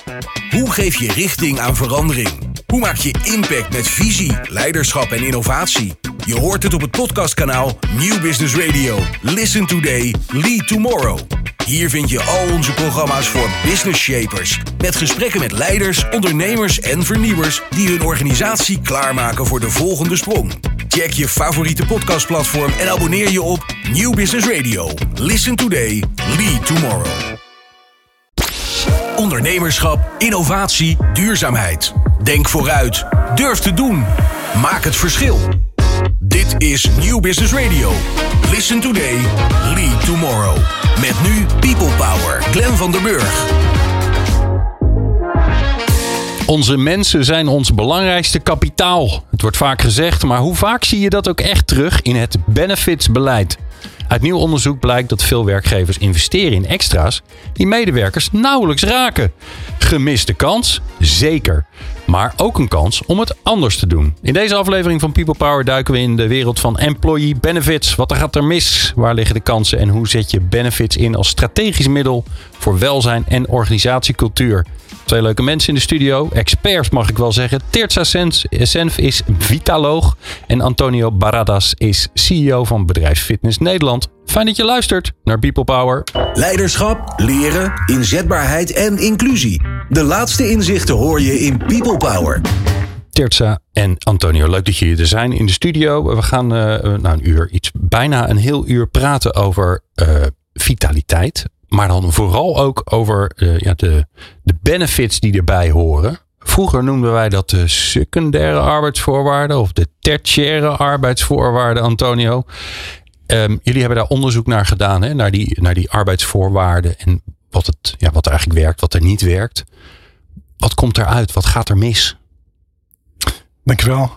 Hoe geef je richting aan verandering? Hoe maak je impact met visie, leiderschap en innovatie? Je hoort het op het podcastkanaal Nieuw Business Radio. Listen today, lead tomorrow. Hier vind je al onze programma's voor business shapers. Met gesprekken met leiders, ondernemers en vernieuwers die hun organisatie klaarmaken voor de volgende sprong. Check je favoriete podcastplatform en abonneer je op Nieuw Business Radio. Listen today, lead tomorrow. Ondernemerschap, innovatie, duurzaamheid. Denk vooruit. Durf te doen. Maak het verschil. Dit is Nieuw Business Radio. Listen today, lead tomorrow. Met nu People Power. Glenn van der Burg. Onze mensen zijn ons belangrijkste kapitaal. Het wordt vaak gezegd, maar hoe vaak zie je dat ook echt terug in het benefitsbeleid? Uit nieuw onderzoek blijkt dat veel werkgevers investeren in extra's die medewerkers nauwelijks raken. Gemiste kans? Zeker. Maar ook een kans om het anders te doen. In deze aflevering van People Power duiken we in de wereld van employee benefits. Wat gaat er mis? Waar liggen de kansen? En hoe zet je benefits in als strategisch middel voor welzijn en organisatiecultuur? Twee leuke mensen in de studio. Experts mag ik wel zeggen. Tirtsa Senf is vitaloog. En Antonio Baradas is CEO van Bedrijfsfitness Nederland. Fijn dat je luistert naar People Power. Leiderschap, leren, inzetbaarheid en inclusie. De laatste inzichten hoor je in People Power. Tirtsa en Antonio, leuk dat jullie er zijn in de studio. We gaan bijna een heel uur praten over vitaliteit. Maar dan vooral ook over de benefits die erbij horen. Vroeger noemden wij dat de secundaire arbeidsvoorwaarden of de tertiaire arbeidsvoorwaarden, Antonio. Jullie hebben daar onderzoek naar gedaan, hè? Naar die arbeidsvoorwaarden en wat er eigenlijk werkt, wat er niet werkt. Wat komt eruit? Wat gaat er mis? Dankjewel.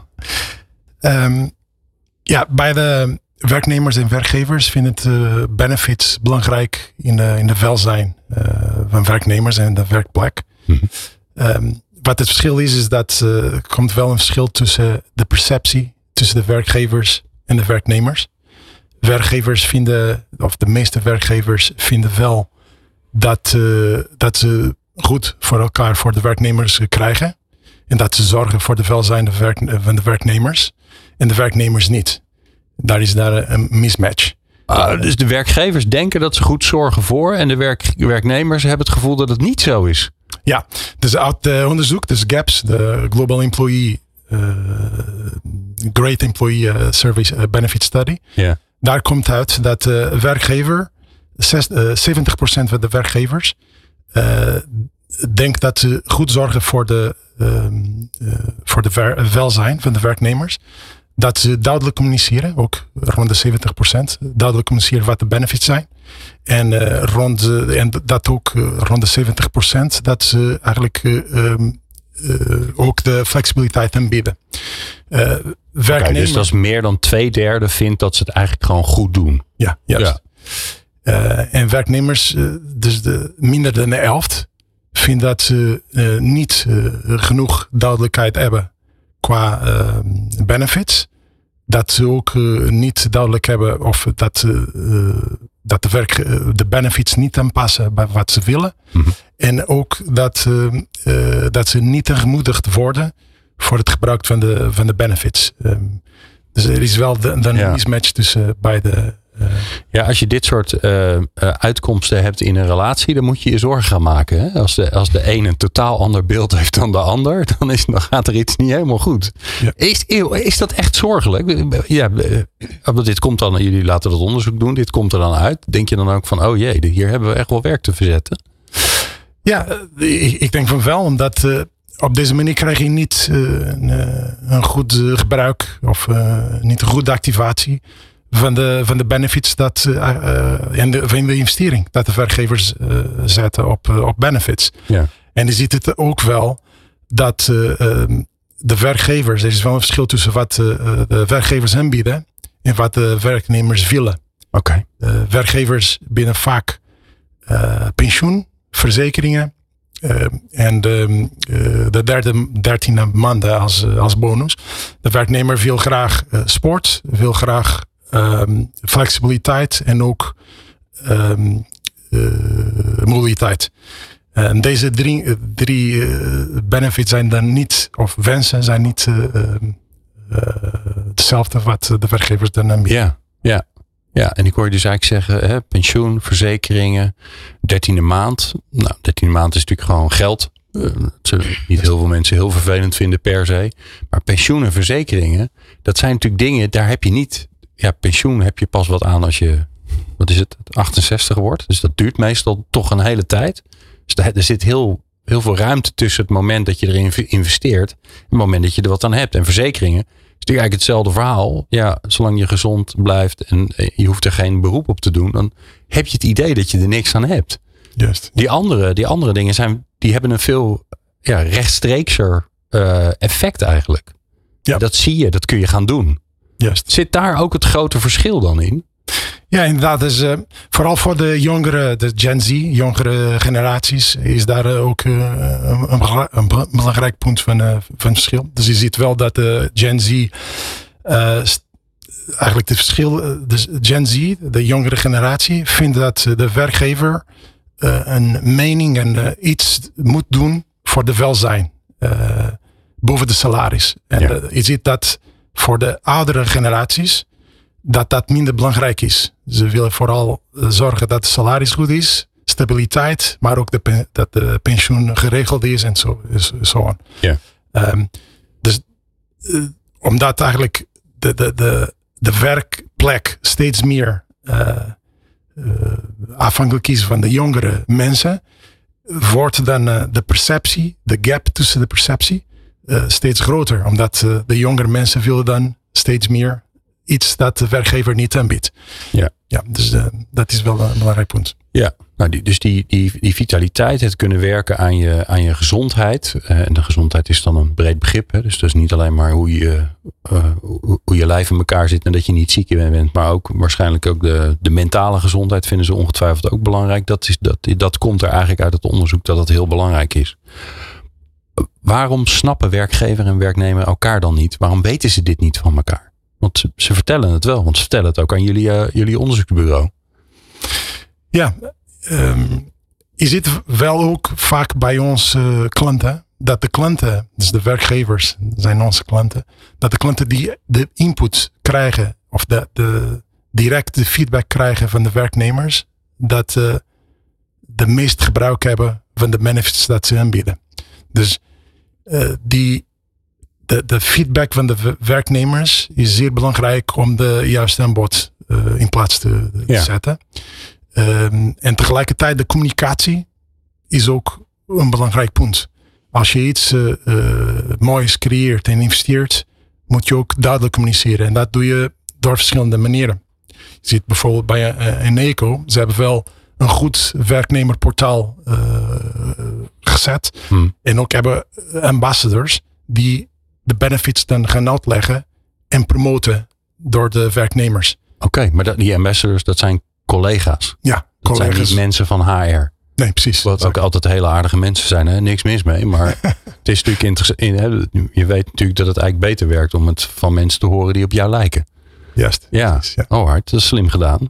Bij de werknemers en werkgevers vinden het benefits belangrijk in de welzijn van werknemers en de werkplek. Mm-hmm. Wat het verschil is dat er komt wel een verschil tussen de perceptie tussen de werkgevers en de werknemers. Werkgevers vinden, of de meeste werkgevers vinden wel dat ze goed voor elkaar voor de werknemers krijgen. En dat ze zorgen voor de welzijn van de werknemers. En de werknemers niet. Daar is een mismatch. Dus de werkgevers denken dat ze goed zorgen voor. En de werknemers hebben het gevoel dat het niet zo is. Ja, dus uit onderzoek, dus GAPS, de Global Employee Great Employee Service Benefit Study. Yeah. Daar komt uit dat de werkgever, 70% van de werkgevers, denkt dat ze goed zorgen voor de welzijn van de werknemers. Dat ze duidelijk communiceren, ook rond de 70%, duidelijk communiceren wat de benefits zijn. En dat ook rond de 70%, dat ze eigenlijk ook de flexibiliteit aanbieden. Dus dat is meer dan 2/3 vindt dat ze het eigenlijk gewoon goed doen. Ja, juist. Ja. En werknemers, dus minder dan de helft, vinden dat ze niet genoeg duidelijkheid hebben qua benefits. Dat ze ook niet duidelijk hebben of dat de benefits niet aanpassen bij wat ze willen. Mm-hmm. En ook dat ze niet aangemoedigd worden voor het gebruik van de benefits. Dus er is wel een mismatch tussen beide. Als je dit soort uitkomsten hebt in een relatie, dan moet je je zorgen gaan maken. Hè? Als de een een totaal ander beeld heeft dan de ander, dan gaat er iets niet helemaal goed. Ja. Is dat echt zorgelijk? Ja, dit komt dan, jullie laten dat onderzoek doen, dit komt er dan uit. Denk je dan ook van, oh jee, hier hebben we echt wel werk te verzetten? Ja, ik denk van wel, omdat op deze manier krijg je niet een goed gebruik of niet een goede activatie van de benefits en van de investering dat de werkgevers zetten op benefits. Ja. En je ziet het ook wel dat de werkgevers, er is wel een verschil tussen wat de werkgevers aanbieden en wat de werknemers willen. Okay. Werkgevers bieden vaak pensioen, verzekeringen en de 13e maanden als bonus. De werknemer wil graag sport, wil graag flexibiliteit en ook mobiliteit. En deze drie benefits zijn dan niet, of wensen zijn niet hetzelfde wat de werkgevers dan aanbieden. Ja, en ik hoor je dus eigenlijk zeggen, pensioen, verzekeringen, 13e maand. Nou, 13e maand is natuurlijk gewoon geld. Niet heel veel mensen heel vervelend vinden per se. Maar pensioen en verzekeringen, dat zijn natuurlijk dingen, daar heb je niet. Ja, pensioen heb je pas wat aan als je, 68 wordt. Dus dat duurt meestal toch een hele tijd. Dus er zit heel veel ruimte tussen het moment dat je erin investeert en het moment dat je er wat aan hebt. En verzekeringen is natuurlijk eigenlijk hetzelfde verhaal. Ja, zolang je gezond blijft en je hoeft er geen beroep op te doen, dan heb je het idee dat je er niks aan hebt. Juist. Die andere dingen die hebben een veel rechtstreekser effect eigenlijk. Ja. Dat zie je, dat kun je gaan doen. Juist. Zit daar ook het grote verschil dan in? Ja, inderdaad. Dus, vooral voor de jongere, de Gen Z, jongere generaties, is daar ook een belangrijk punt van verschil. Dus je ziet wel dat de Gen Z, eigenlijk het verschil, de Gen Z, de jongere generatie, vindt dat de werkgever een mening en iets moet doen voor de welzijn, boven de salaris. En je ziet dat voor de oudere generaties, dat minder belangrijk is. Ze willen vooral zorgen dat het salaris goed is, stabiliteit, maar ook dat de pensioen geregeld is en zo on. Yeah. Dus omdat eigenlijk de werkplek steeds meer afhankelijk is van de jongere mensen, wordt dan de perceptie, de gap tussen de perceptie, steeds groter. Omdat de jongere mensen willen dan steeds meer iets dat de werkgever niet aanbiedt. Ja, dus dat is wel een belangrijk punt. Ja, nou dus die vitaliteit, het kunnen werken aan je gezondheid. En de gezondheid is dan een breed begrip. Hè? Dus dat is niet alleen maar hoe je lijf in elkaar zit en dat je niet ziek bent. Maar ook waarschijnlijk ook de mentale gezondheid vinden ze ongetwijfeld ook belangrijk. Dat komt er eigenlijk uit het onderzoek dat heel belangrijk is. Waarom snappen werkgever en werknemer elkaar dan niet? Waarom weten ze dit niet van elkaar? Want ze vertellen het wel, want ze vertellen het ook aan jullie onderzoeksbureau. Ja, je ziet wel ook vaak bij onze klanten, dat de klanten, dus de werkgevers zijn onze klanten, dat de klanten die de input krijgen, of de directe feedback krijgen van de werknemers, dat de meest gebruik hebben van de benefits dat ze aanbieden. Dus de feedback van de werknemers is zeer belangrijk om de juiste aanbod in plaats te zetten. En tegelijkertijd de communicatie is ook een belangrijk punt. Als je iets moois creëert en investeert, moet je ook duidelijk communiceren. En dat doe je door verschillende manieren. Je ziet bijvoorbeeld bij Eneco, ze hebben wel een goed werknemerportaal gezet. En ook hebben ambassadors die de benefits dan gaan uitleggen en promoten door de werknemers. Oké, maar die ambassadors, dat zijn collega's. Ja, dat zijn niet mensen van HR. Nee, precies. Wat ook altijd hele aardige mensen zijn. Hè? Niks mis mee. Maar het is natuurlijk interessant. Je weet natuurlijk dat het eigenlijk beter werkt om het van mensen te horen die op jou lijken. Juist. Ja, precies, ja. Oh hard. Dat is slim gedaan.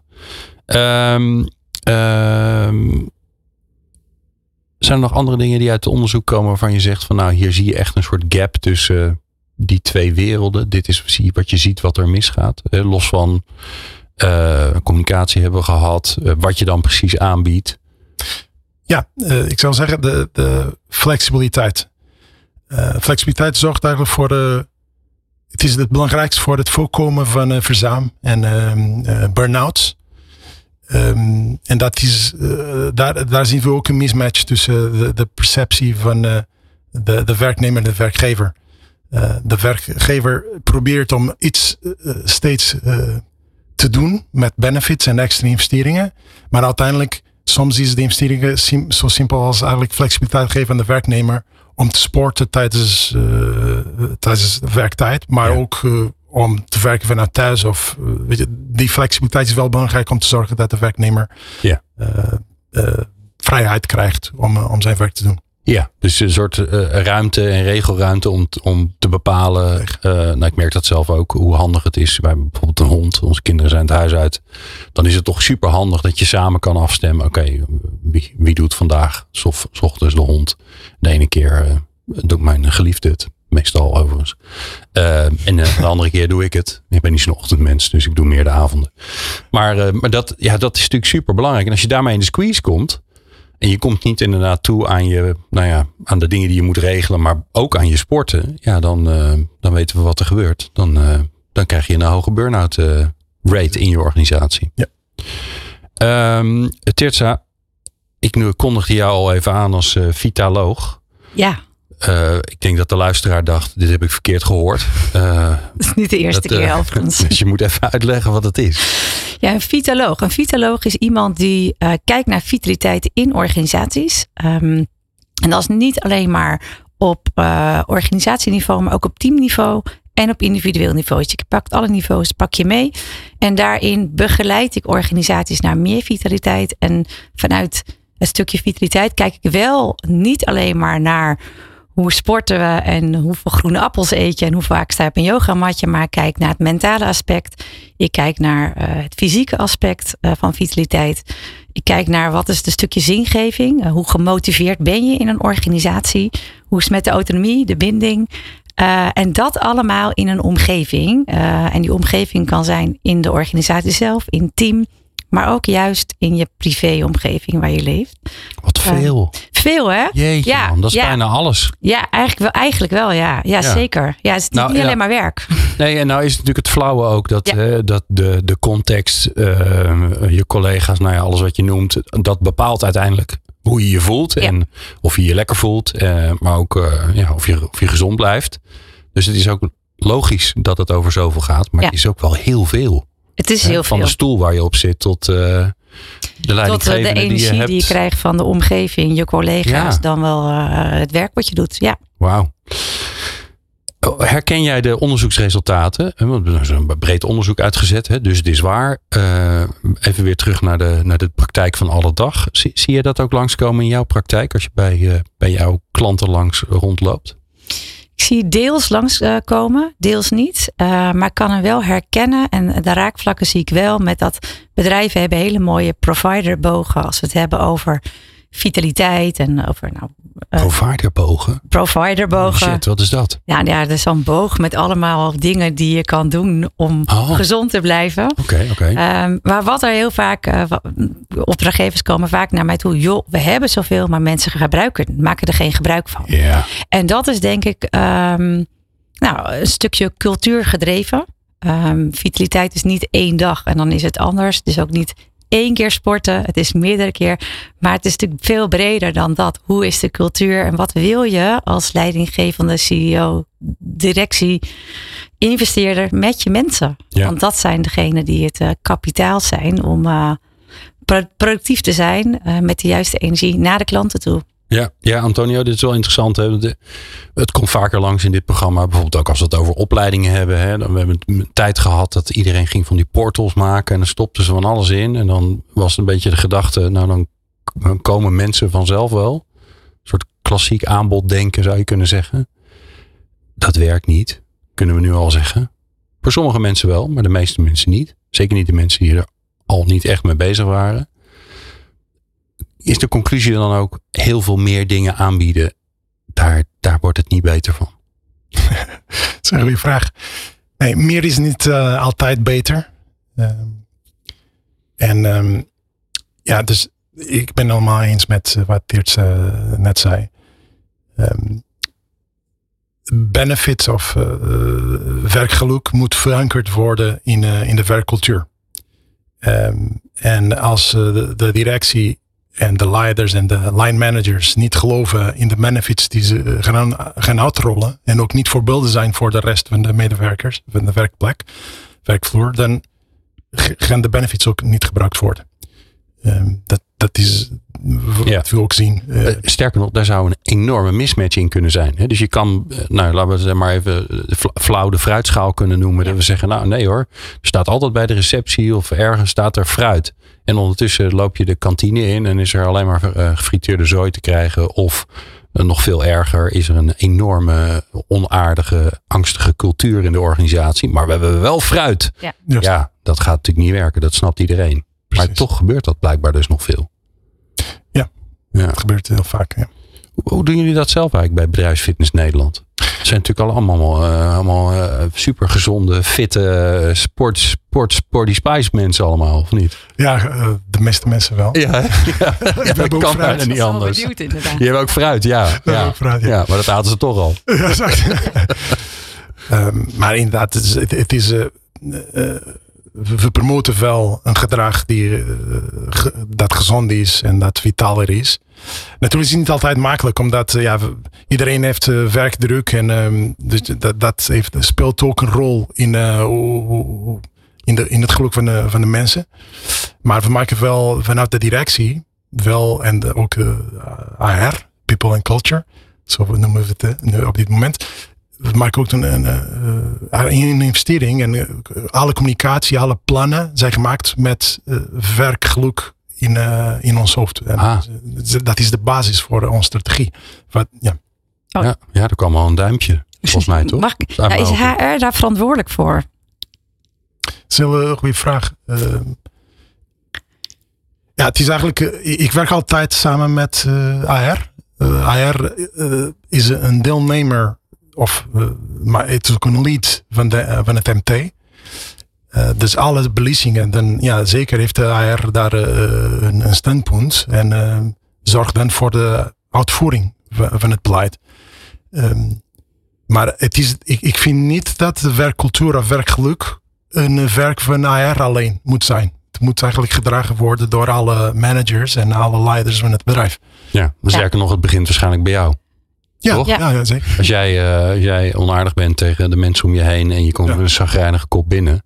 Zijn er nog andere dingen die uit het onderzoek komen waarvan je zegt van nou, hier zie je echt een soort gap tussen die twee werelden. Dit is wat je ziet wat er misgaat. Los van communicatie hebben we gehad. Wat je dan precies aanbiedt. Ja, ik zou zeggen de flexibiliteit. Flexibiliteit zorgt eigenlijk voor het is het belangrijkste voor het voorkomen van verzuim en burn-outs. En dat is, daar zien we ook een mismatch tussen de perceptie van de werknemer en de werkgever. De werkgever probeert om iets steeds te doen met benefits en extra investeringen. Maar uiteindelijk, soms is de investeringen zo simpel als eigenlijk flexibiliteit geven aan de werknemer om te sporten tijdens de werktijd. Maar ook om te werken vanuit thuis. Of, weet je, die flexibiliteit is wel belangrijk om te zorgen dat de werknemer vrijheid krijgt om zijn werk te doen. Ja, dus een soort ruimte en regelruimte om te bepalen. Ik merk dat zelf ook, hoe handig het is. Wij hebben bijvoorbeeld een hond. Onze kinderen zijn het huis uit. Dan is het toch super handig dat je samen kan afstemmen. Oké, wie doet vandaag 's ochtends de hond? De ene keer doet mijn geliefde het. Meestal overigens. En de andere keer doe ik het. Ik ben niet zo'n ochtendmens, dus ik doe meer de avonden. Maar dat is natuurlijk super belangrijk. En als je daarmee in de squeeze komt. En je komt niet inderdaad toe aan aan de dingen die je moet regelen, maar ook aan je sporten. Ja, dan weten we wat er gebeurt. Dan krijg je een hoge burn-out rate in je organisatie. Ja. Tirza, ik kondigde jou al even aan als vitaloog. Ja. Ik denk dat de luisteraar dacht, dit heb ik verkeerd gehoord. Dat is niet de eerste keer overigens. Dus je moet even uitleggen wat het is. Ja, een vitaloog. Een vitaloog is iemand die kijkt naar vitaliteit in organisaties. En dat is niet alleen maar op organisatieniveau, maar ook op teamniveau en op individueel niveau. Dus je pakt alle niveaus, pak je mee. En daarin begeleid ik organisaties naar meer vitaliteit. En vanuit het stukje vitaliteit kijk ik wel niet alleen maar naar hoe sporten we en hoeveel groene appels eet je en hoe vaak sta je op een yogamatje. Maar ik kijk naar het mentale aspect. Ik kijk naar het fysieke aspect van vitaliteit. Ik kijk naar wat is het stukje zingeving. Hoe gemotiveerd ben je in een organisatie? Hoe is het met de autonomie, de binding? En dat allemaal in een omgeving. En die omgeving kan zijn in de organisatie zelf, in het team. Maar ook juist in je privéomgeving waar je leeft. Wat veel. Veel, hè? Jeetje, ja, man, dat is bijna alles. Ja, eigenlijk wel, ja. Ja, zeker. Ja, het is niet alleen maar werk. Nee, en nou is het natuurlijk het flauwe ook dat de context, je collega's, alles wat je noemt, dat bepaalt uiteindelijk hoe je je voelt. En of je je lekker voelt, maar ook of je gezond blijft. Dus het is ook logisch dat het over zoveel gaat, maar het is ook wel heel veel. Het is heel veel. Van de stoel waar je op zit tot de leidinggevende tot de energie die je krijgt van de omgeving, je collega's, dan wel het werk wat je doet. Ja. Wauw. Herken jij de onderzoeksresultaten? Er is een breed onderzoek uitgezet, dus het is waar. Even weer terug naar de praktijk van alle dag. Zie je dat ook langskomen in jouw praktijk als je bij jouw klanten langs rondloopt? Ik zie deels langskomen, deels niet. Maar ik kan hem wel herkennen. En de raakvlakken zie ik wel met dat bedrijven hebben hele mooie providerbogen. Als we het hebben over vitaliteit en over providerbogen? Providerbogen. Shit, wat is dat? Ja, dat is zo'n boog met allemaal dingen die je kan doen om gezond te blijven. Oké. Maar wat er heel vaak, opdrachtgevers komen vaak naar mij toe. Joh, we hebben zoveel, maar mensen maken er geen gebruik van. Yeah. En dat is denk ik een stukje cultuur gedreven. Vitaliteit is niet 1 dag en dan is het anders. Het is ook niet 1 keer sporten. Het is meerdere keer. Maar het is natuurlijk veel breder dan dat. Hoe is de cultuur en wat wil je als leidinggevende CEO, directie, investeerder met je mensen? Ja. Want dat zijn degenen die het kapitaal zijn om productief te zijn met de juiste energie naar de klanten toe. Ja, Antonio, dit is wel interessant. Hè? Het komt vaker langs in dit programma. Bijvoorbeeld ook als we het over opleidingen hebben. Hè? We hebben een tijd gehad dat iedereen ging van die portals maken. En dan stopten ze van alles in. En dan was het een beetje de gedachte. Dan komen mensen vanzelf wel. Een soort klassiek aanboddenken zou je kunnen zeggen. Dat werkt niet. Kunnen we nu al zeggen. Voor sommige mensen wel, maar de meeste mensen niet. Zeker niet de mensen die er al niet echt mee bezig waren. Is de conclusie dan ook heel veel meer dingen aanbieden? Daar wordt het niet beter van. Dat is een goede vraag. Nee, meer is niet altijd beter. Dus ik ben het allemaal eens met wat Dirk net zei. Benefits of werkgeluk moet verankerd worden in de werkcultuur. En als de directie en de leiders en de line managers niet geloven in de benefits die ze gaan uitrollen. En ook niet voorbeelden zijn voor de rest van de medewerkers, van de werkvloer. Dan gaan de benefits ook niet gebruikt worden. Dat is wat we ook zien. Sterker nog, daar zou een enorme mismatch in kunnen zijn. Dus je kan, laten we het maar even flauw de fruitschaal kunnen noemen. Dat we zeggen, nee hoor, er staat altijd bij de receptie of ergens staat er fruit. En ondertussen loop je de kantine in en is er alleen maar gefrituurde zooi te krijgen. Of Nog veel erger is er een enorme, onaardige, angstige cultuur in de organisatie. Maar we hebben wel fruit. Ja, dat gaat natuurlijk niet werken. Dat snapt iedereen. Precies. Maar toch gebeurt dat blijkbaar dus nog veel. Ja. Dat gebeurt heel vaak. Ja. Hoe doen jullie dat zelf eigenlijk bij Bedrijfsfitness Nederland? Het zijn natuurlijk allemaal super gezonde, fitte, sporty spice mensen allemaal, of niet? Ja, de meeste mensen wel. Ja, dat kan bijna niet anders. Benieuwd, inderdaad. Je hebt ook fruit, ja. Ja, maar dat hadden ze toch al. Ja, exact. Maar inderdaad, het is we promoten wel een gedrag dat gezond is en dat vitaler is. Natuurlijk is het niet altijd makkelijk, omdat iedereen heeft werkdruk en dus dat speelt ook een rol in het geluk van de mensen. Maar we maken wel vanuit de directie en ook AR, People and Culture, zo noemen we het nu op dit moment. We maken ook een investering en alle communicatie, alle plannen zijn gemaakt met werkgeluk in ons hoofd. Dat is de basis voor onze strategie. Ja, er kwam al een duimpje, volgens mij toch? Is HR daar verantwoordelijk voor? Dat is een hele goede vraag. Het is eigenlijk, ik werk altijd samen met HR. HR is een deelnemer maar het is ook een lead van het MT. Dus alle beslissingen, dan zeker heeft de HR daar een standpunt en zorgt dan voor de uitvoering van het beleid. Maar ik vind niet dat de werkcultuur of werkgeluk een werk van HR alleen moet zijn. Het moet eigenlijk gedragen worden door alle managers en alle leiders van het bedrijf. Ja, sterker nog, het begint waarschijnlijk bij jou. Ja, zeker. Als jij onaardig bent tegen de mensen om je heen en je komt met een chagrijnige kop binnen,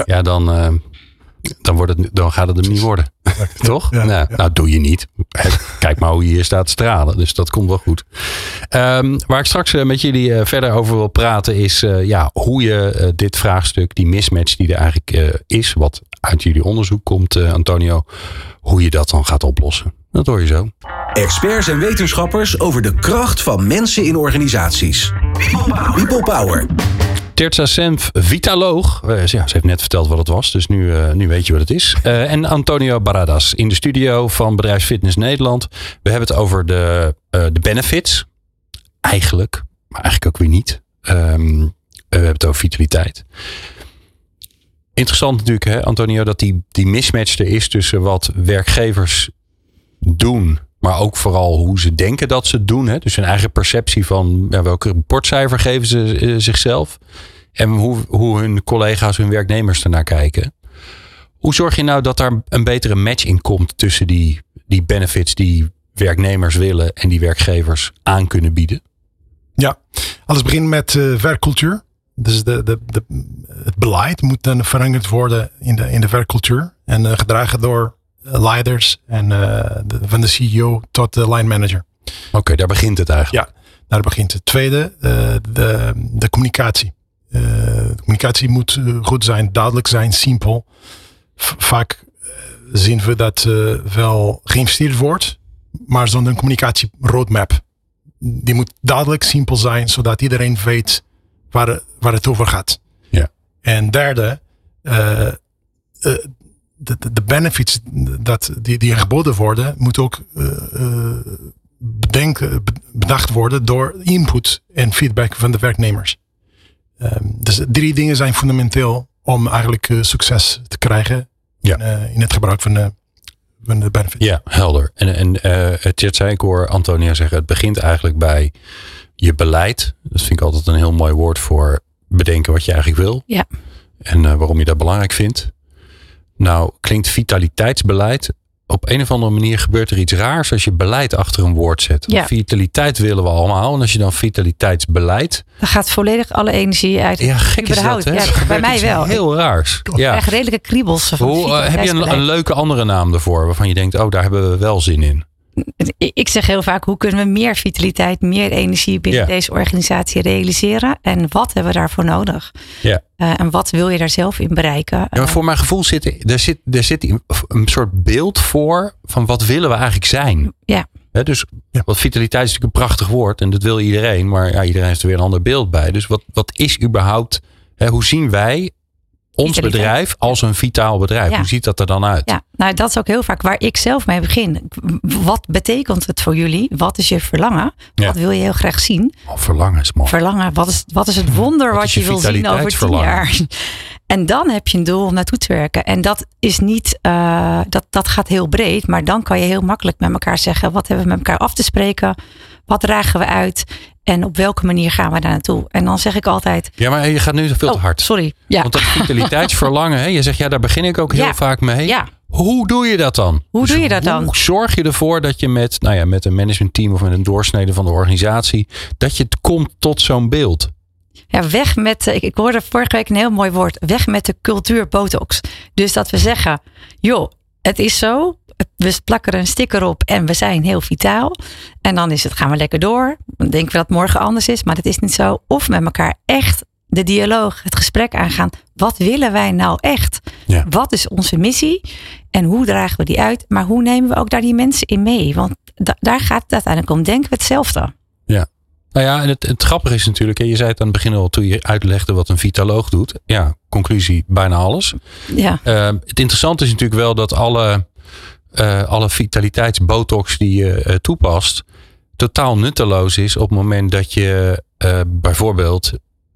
dan gaat het hem niet worden. Toch? Nou, doe je niet. Kijk maar hoe je hier staat te stralen. Dus dat komt wel goed. Waar ik straks met jullie verder over wil praten is hoe je dit vraagstuk, die mismatch die er eigenlijk is, wat uit jullie onderzoek komt, Antonio, hoe je dat dan gaat oplossen. Dat hoor je zo. Experts en wetenschappers over de kracht van mensen in organisaties. People Power. Tirza Senf, vitaloog. Ze heeft net verteld wat het was, dus nu weet je wat het is. En Antonio Baradas in de studio van Bedrijfsfitness Nederland. We hebben het over de benefits. Eigenlijk, maar eigenlijk ook weer niet. We hebben het over vitaliteit. Interessant natuurlijk, hè, Antonio, dat die mismatch er is tussen wat werkgevers doen, maar ook vooral hoe ze denken dat ze het doen. Hè? Dus hun eigen perceptie van welke rapportcijfer geven ze zichzelf. En hoe hun collega's, hun werknemers ernaar kijken. Hoe zorg je nou dat daar een betere match in komt tussen die benefits die werknemers willen en die werkgevers aan kunnen bieden? Ja, alles begint met werkcultuur. Dus het beleid moet dan veranderd worden in de werkcultuur. En gedragen door leiders en van de CEO tot de line manager. Oké, daar begint het eigenlijk. Ja, daar begint het. Tweede, de communicatie. De communicatie moet goed zijn, duidelijk zijn, simpel. Vaak zien we dat wel geïnvesteerd wordt, maar zonder een communicatie roadmap. Die moet duidelijk, simpel zijn, zodat iedereen weet waar het over gaat. Ja. En derde, de benefits die geboden worden, moet ook bedacht worden door input en feedback van de werknemers. Dus 3 dingen zijn fundamenteel om eigenlijk succes te krijgen in het gebruik van de benefits. Ja, helder. En Tirza, ik hoor Antonia zeggen, het begint eigenlijk bij je beleid. Dat vind ik altijd een heel mooi woord voor bedenken wat je eigenlijk wil. Ja. En waarom je dat belangrijk vindt. Nou, klinkt vitaliteitsbeleid. Op een of andere manier gebeurt er iets raars als je beleid achter een woord zet. Ja. Vitaliteit willen we allemaal. En als je dan vitaliteitsbeleid... Dan gaat volledig alle energie uit. Ja, gek is dat, hè? Ja, bij mij wel. Heel raars. Ik krijg redelijke kriebels van heb je een leuke andere naam ervoor waarvan je denkt, daar hebben we wel zin in? Ik zeg heel vaak, hoe kunnen we meer vitaliteit, meer energie binnen deze organisatie realiseren? En wat hebben we daarvoor nodig? Ja. En wat wil je daar zelf in bereiken? Ja, maar voor mijn gevoel zit een soort beeld voor van wat willen we eigenlijk zijn? Ja. Dus wat vitaliteit is natuurlijk een prachtig woord. En dat wil iedereen. Maar ja, iedereen heeft er weer een ander beeld bij. Dus wat is überhaupt... hoe zien wij ons bedrijf als een vitaal bedrijf? Ja. Hoe ziet dat er dan uit? Ja, nou dat is ook heel vaak waar ik zelf mee begin. Wat betekent het voor jullie? Wat is je verlangen? Wat wil je heel graag zien? Verlangen is mooi. Verlangen, wat is het wonder wat je wil zien over 10 jaar? En dan heb je een doel om naartoe te werken. En dat is niet, dat gaat heel breed. Maar dan kan je heel makkelijk met elkaar zeggen, wat hebben we met elkaar af te spreken? Wat dragen we uit? En op welke manier gaan we daar naartoe? En dan zeg ik altijd... Ja, maar je gaat nu veel te hard. Sorry. Ja. Want dat vitaliteitsverlangen, je zegt, daar begin ik ook heel vaak mee. Ja. Hoe doe je dat dan? Hoe zorg je ervoor dat je met een managementteam of met een doorsnede van de organisatie, dat je komt tot zo'n beeld? Ja, weg met, ik hoorde vorige week een heel mooi woord, weg met de cultuur botox. Dus dat we zeggen, joh, het is zo, we plakken er een sticker op en we zijn heel vitaal. En dan gaan we lekker door. Dan denken we dat morgen anders is, maar dat is niet zo. Of met elkaar echt de dialoog, het gesprek aangaan. Wat willen wij nou echt? Ja. Wat is onze missie? En hoe dragen we die uit? Maar hoe nemen we ook daar die mensen in mee? Want daar gaat het uiteindelijk om. Denken we hetzelfde? Ja. Nou ja, en het grappige is natuurlijk, je zei het aan het begin al toen je uitlegde wat een vitaloog doet. Ja, conclusie, bijna alles. Ja. Het interessante is natuurlijk wel dat alle vitaliteitsbotox die je toepast, totaal nutteloos is op het moment dat je bijvoorbeeld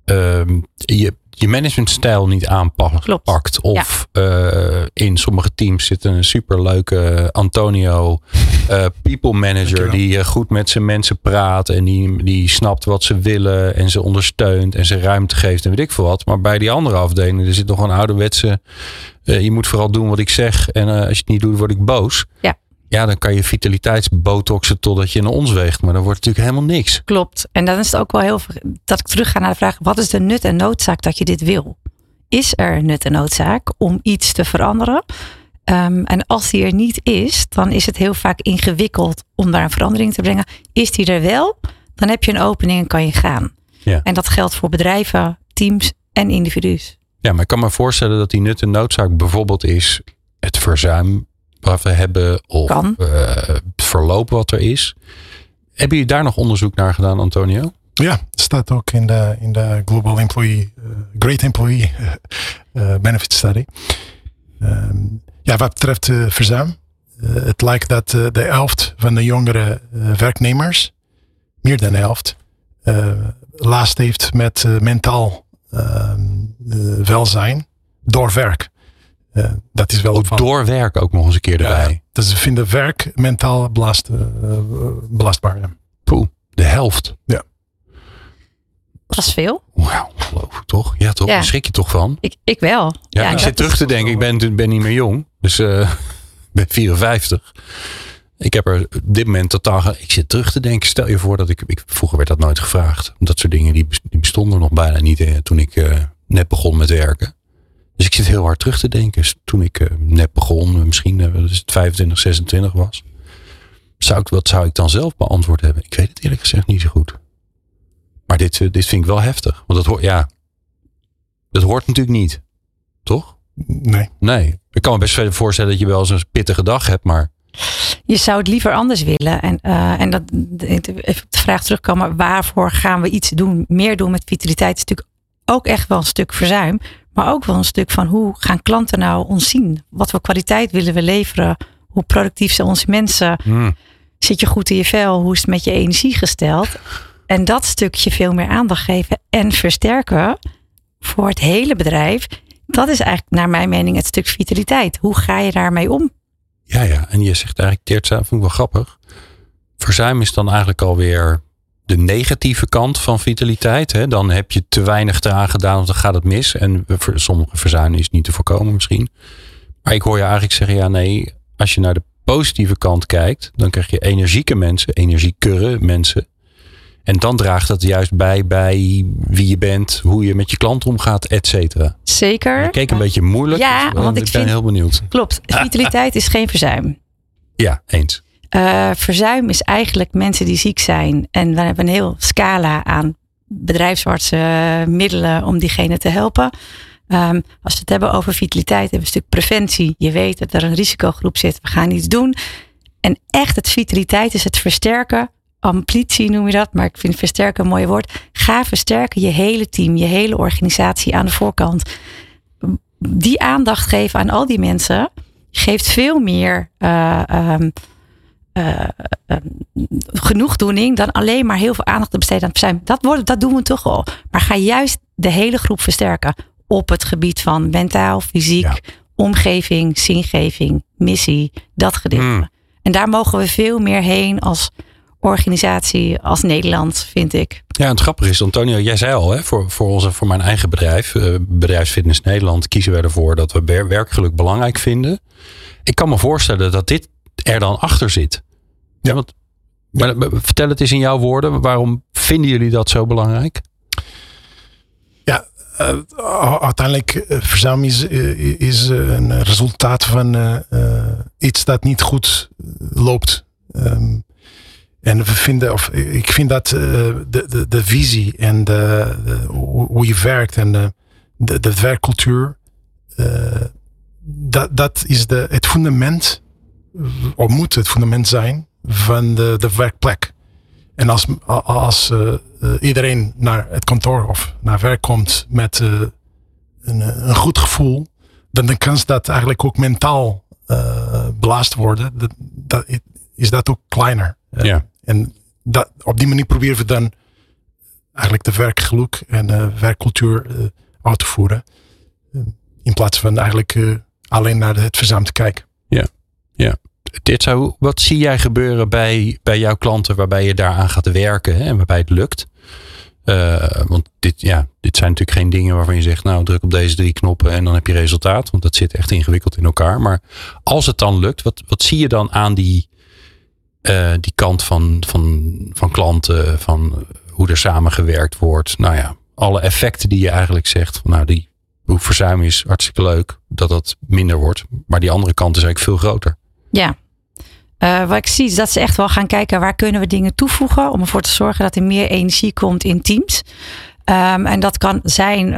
je managementstijl niet aanpakt. Klopt. Of in sommige teams zit een superleuke Antonio people manager die goed met zijn mensen praat en die snapt wat ze willen en ze ondersteunt en ze ruimte geeft en weet ik veel wat. Maar bij die andere afdeling er zit nog een ouderwetse je moet vooral doen wat ik zeg en als je het niet doet word ik boos. Ja, dan kan je vitaliteitsbotoxen totdat je een ons weegt. Maar dan wordt het natuurlijk helemaal niks. Klopt. En dan is het ook wel heel dat ik terug ga naar de vraag, wat is de nut en noodzaak dat je dit wil? Is er nut en noodzaak om iets te veranderen? En als die er niet is, dan is het heel vaak ingewikkeld om daar een verandering te brengen. Is die er wel, dan heb je een opening en kan je gaan. Ja. En dat geldt voor bedrijven, teams en individu's. Ja, maar ik kan me voorstellen dat die nut en noodzaak bijvoorbeeld is het verzuim wat we hebben of het verloop wat er is. Hebben jullie daar nog onderzoek naar gedaan, Antonio? Ja, het staat ook in de Global Employee, Great Employee Benefit Study. Wat betreft verzuim. Het lijkt dat de helft van de jongere werknemers, meer dan de helft, last heeft met mentaal welzijn door werk. Dat is wel door werk ook nog eens een keer erbij. Ja, dus ze vinden werk mentaal belastbaar. Ja. Poeh, de helft. Ja. Dat is veel. Wauw, geloof ik toch? Ja, toch? Daar schrik je toch van? Ik wel. Ja, ik zit terug te denken. Ik ben niet meer jong. Dus ik ben 54. Ik heb er op dit moment totaal... Ik zit terug te denken. Stel je voor dat ik vroeger werd dat nooit gevraagd. Dat soort dingen die bestonden nog bijna niet toen ik net begon met werken. Dus ik zit heel hard terug te denken. Toen ik net begon, misschien 25, 26 was. Wat zou ik dan zelf beantwoord hebben? Ik weet het eerlijk gezegd niet zo goed. Maar dit vind ik wel heftig. Want dat hoort natuurlijk niet. Toch? Nee. Ik kan me best voorstellen dat je wel eens een pittige dag hebt, maar... Je zou het liever anders willen. En dat, even op de vraag terugkomen. Waarvoor gaan we iets doen? Meer doen met vitaliteit is natuurlijk ook echt wel een stuk verzuim. Maar ook wel een stuk van hoe gaan klanten nou ons zien? Wat voor kwaliteit willen we leveren? Hoe productief zijn onze mensen? Zit je goed in je vel? Hoe is het met je energie gesteld? En dat stukje veel meer aandacht geven en versterken voor het hele bedrijf. Dat is eigenlijk naar mijn mening het stuk vitaliteit. Hoe ga je daarmee om? Ja. En je zegt eigenlijk, Teertza, vind ik wel grappig. Verzuim is dan eigenlijk alweer de negatieve kant van vitaliteit. Hè? Dan heb je te weinig eraan gedaan, want dan gaat het mis. En sommige verzuim is niet te voorkomen misschien. Maar ik hoor je eigenlijk zeggen, nee, als je naar de positieve kant kijkt, dan krijg je energieke mensen, energiekere mensen. En dan draagt dat juist bij wie je bent, hoe je met je klant omgaat, et cetera. Zeker. Ik keek een beetje moeilijk. Ja, want ik ben heel benieuwd. Klopt. Vitaliteit is geen verzuim. Ja, eens. Verzuim is eigenlijk mensen die ziek zijn. En we hebben een heel scala aan bedrijfsartsen middelen om diegene te helpen. Als we het hebben over vitaliteit, hebben we een stuk preventie. Je weet dat er een risicogroep zit. We gaan iets doen. En echt het vitaliteit is het versterken. Ambitie noem je dat, maar ik vind versterken een mooi woord. Ga versterken je hele team, je hele organisatie aan de voorkant. Die aandacht geven aan al die mensen geeft veel meer genoegdoening dan alleen maar heel veel aandacht te besteden aan het verzuim. Dat doen we toch al. Maar ga juist de hele groep versterken op het gebied van mentaal, fysiek, omgeving, zingeving, missie, dat gedeelte. En daar mogen we veel meer heen als organisatie, als Nederland, vind ik. Ja, en het grappige is, Antonio, jij zei al, hè, voor mijn eigen bedrijf, Bedrijfsfitness Nederland, kiezen wij ervoor dat we werkgeluk belangrijk vinden. Ik kan me voorstellen dat dit er dan achter zit. Ja, want, maar vertel het eens in jouw woorden. Waarom vinden jullie dat zo belangrijk? Ja, uiteindelijk verzuim is een resultaat van iets dat niet goed loopt. En ik vind dat de visie en hoe je werkt en de werkcultuur, dat is het fundament, of moet het fundament zijn van de werkplek. En als iedereen naar het kantoor of naar werk komt met een goed gevoel, dan de kans dat eigenlijk ook mentaal belast worden, is dat ook kleiner. Ja. En op die manier proberen we dan eigenlijk de werkgeluk en werkcultuur uit te voeren. In plaats van eigenlijk alleen naar het verzuim te kijken. Ja. Wat zie jij gebeuren bij jouw klanten waarbij je daaraan gaat werken, hè, en waarbij het lukt? Want dit zijn natuurlijk geen dingen waarvan je zegt, nou, druk op deze 3 knoppen en dan heb je resultaat. Want dat zit echt ingewikkeld in elkaar. Maar als het dan lukt, wat zie je dan aan die kant van klanten, van hoe er samengewerkt wordt? Nou ja, alle effecten die je eigenlijk zegt, van hoe verzuim is hartstikke leuk, dat minder wordt. Maar die andere kant is eigenlijk veel groter. Ja. Wat ik zie is dat ze echt wel gaan kijken waar kunnen we dingen toevoegen om ervoor te zorgen dat er meer energie komt in teams. En dat kan zijn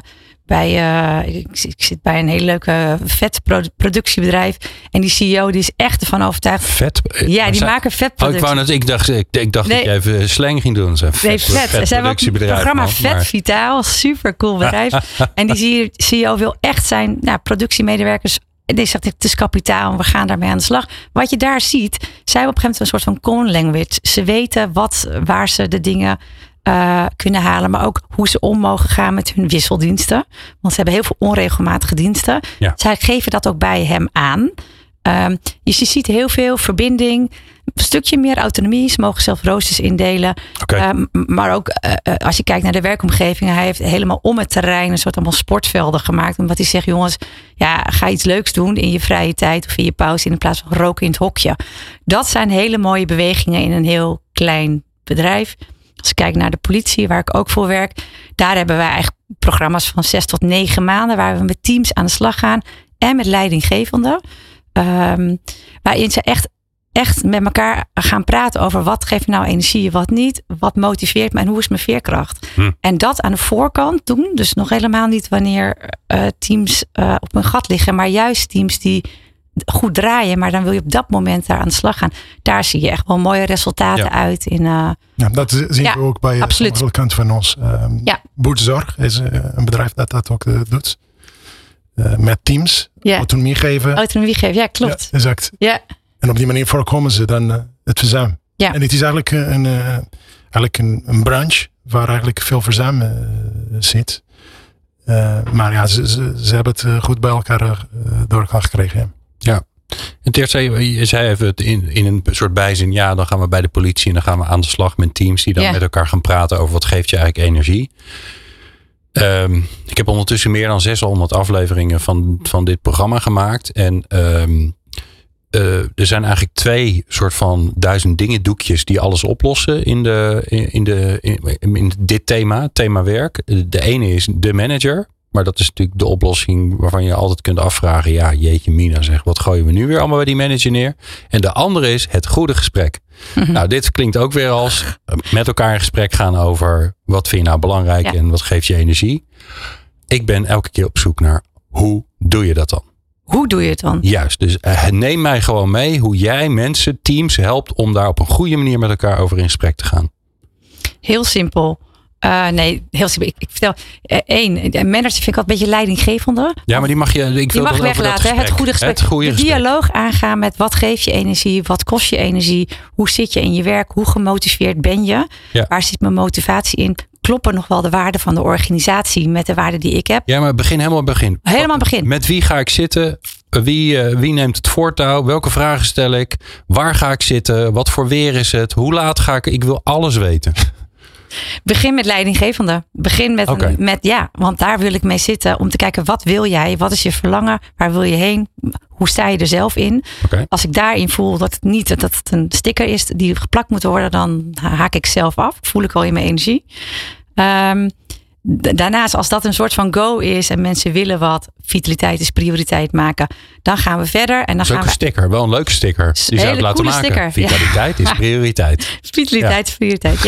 ik zit bij een hele leuke vetproductiebedrijf en die CEO die is echt ervan overtuigd. Vet? Ja, die maken vetproductie. Ik dacht dat je even slang ging doen. Vet. Ze hebben ook een programma Vet Vitaal, super cool bedrijf. En die CEO wil echt zijn productiemedewerkers. Die zegt, het is kapitaal en we gaan daarmee aan de slag. Wat je daar ziet, zij hebben op een gegeven moment een soort van common language. Ze weten waar ze de dingen kunnen halen, maar ook hoe ze om mogen gaan met hun wisseldiensten. Want ze hebben heel veel onregelmatige diensten. Ja. Zij geven dat ook bij hem aan. Dus je ziet heel veel verbinding, een stukje meer autonomie. Ze mogen zelf roosters indelen. Okay. Maar ook als je kijkt naar de werkomgeving, hij heeft helemaal om het terrein een soort allemaal sportvelden gemaakt. Omdat hij zegt, jongens, ga iets leuks doen in je vrije tijd of in je pauze in plaats van roken in het hokje. Dat zijn hele mooie bewegingen in een heel klein bedrijf. Als je kijkt naar de politie, waar ik ook voor werk, daar hebben wij eigenlijk programma's van 6 tot 9 maanden, waar we met teams aan de slag gaan en met leidinggevenden. Waarin ze echt met elkaar gaan praten over wat geeft nou energie, wat niet, wat motiveert me en hoe is mijn veerkracht. En dat aan de voorkant doen, dus nog helemaal niet wanneer teams op hun gat liggen, maar juist teams die goed draaien, maar dan wil je op dat moment daar aan de slag gaan. Daar zie je echt wel mooie resultaten uit. Dat zien we ook bij sommige klanten van ons. Boertezorg is een bedrijf dat ook doet. Met teams, autonomie geven. Autonomie geven, ja, klopt. Ja, exact. Ja. En op die manier voorkomen ze dan het verzuim. Ja. En het is eigenlijk een branche waar eigenlijk veel verzuim zit. Maar ja, ze hebben het goed bij elkaar door elkaar gekregen. Ja. En Teert, je zei even in een soort bijzin, dan gaan we bij de politie en dan gaan we aan de slag met teams die dan met elkaar gaan praten over wat geeft je eigenlijk energie. Ik heb ondertussen meer dan 600 afleveringen van dit programma gemaakt. En er zijn eigenlijk 2 soort van 1000 dingen doekjes die alles oplossen in dit thema werk. De ene is de manager. Maar dat is natuurlijk de oplossing waarvan je altijd kunt afvragen. Ja, jeetje mina zeg, wat gooien we nu weer allemaal bij die manager neer? En de andere is het goede gesprek. Nou, dit klinkt ook weer als met elkaar in gesprek gaan over wat vind je nou belangrijk en wat geeft je energie. Ik ben elke keer op zoek naar hoe doe je dat dan? Hoe doe je het dan? Juist, dus neem mij gewoon mee hoe jij mensen, teams helpt om daar op een goede manier met elkaar over in gesprek te gaan. Heel simpel. Heel simpel. Ik vertel een manager vind ik altijd een beetje leidinggevende. Ja, maar die mag je. Die mag weglaten. Het goede gesprek. De dialoog aangaan met wat geeft je energie, wat kost je energie, hoe zit je in je werk, hoe gemotiveerd ben je, waar zit mijn motivatie in? Kloppen nog wel de waarden van de organisatie met de waarden die ik heb? Ja, maar begin helemaal begin. Helemaal begin. Met wie ga ik zitten? Wie neemt het voortouw? Welke vragen stel ik? Waar ga ik zitten? Wat voor weer is het? Hoe laat ga ik? Ik wil alles weten. Begin met leidinggevende. Begin met want daar wil ik mee zitten om te kijken wat wil jij? Wat is je verlangen? Waar wil je heen? Hoe sta je er zelf in? Okay. Als ik daarin voel dat het een sticker is die geplakt moet worden, dan haak ik zelf af. Voel ik al in mijn energie. Daarnaast, als dat een soort van go is en mensen willen wat, vitaliteit is prioriteit maken, dan gaan we verder. En dan gaan we... sticker, wel een leuke sticker. Die zou ik laten maken. Sticker. Vitaliteit is prioriteit. Vitaliteit is prioriteit,